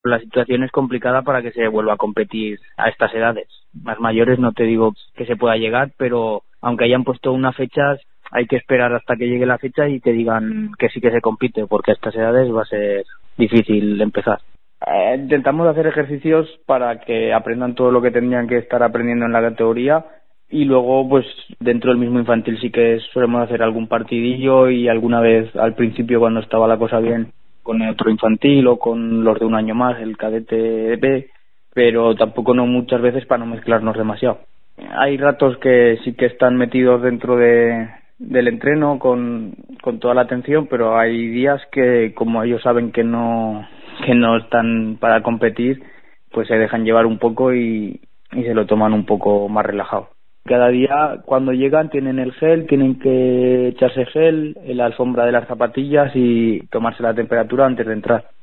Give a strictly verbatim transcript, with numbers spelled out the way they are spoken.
La situación es complicada para que se vuelva a competir a estas edades. Más mayores no te digo que se pueda llegar, pero aunque hayan puesto una fecha, hay que esperar hasta que llegue la fecha y te digan que sí que se compite, porque a estas edades va a ser difícil empezar. Eh, intentamos hacer ejercicios para que aprendan todo lo que tendrían que estar aprendiendo en la categoría, y luego pues dentro del mismo infantil sí que solemos hacer algún partidillo, y alguna vez al principio, cuando estaba la cosa bien, con otro infantil o con los de un año más, el cadete B, pero tampoco no muchas veces para no mezclarnos demasiado. Hay ratos que sí que están metidos dentro de del entreno con, con toda la atención, pero hay días que, como ellos saben que no que no están para competir, pues se dejan llevar un poco y, y se lo toman un poco más relajado. Cada día cuando llegan tienen el gel, tienen que echarse gel en la alfombra de las zapatillas y tomarse la temperatura antes de entrar.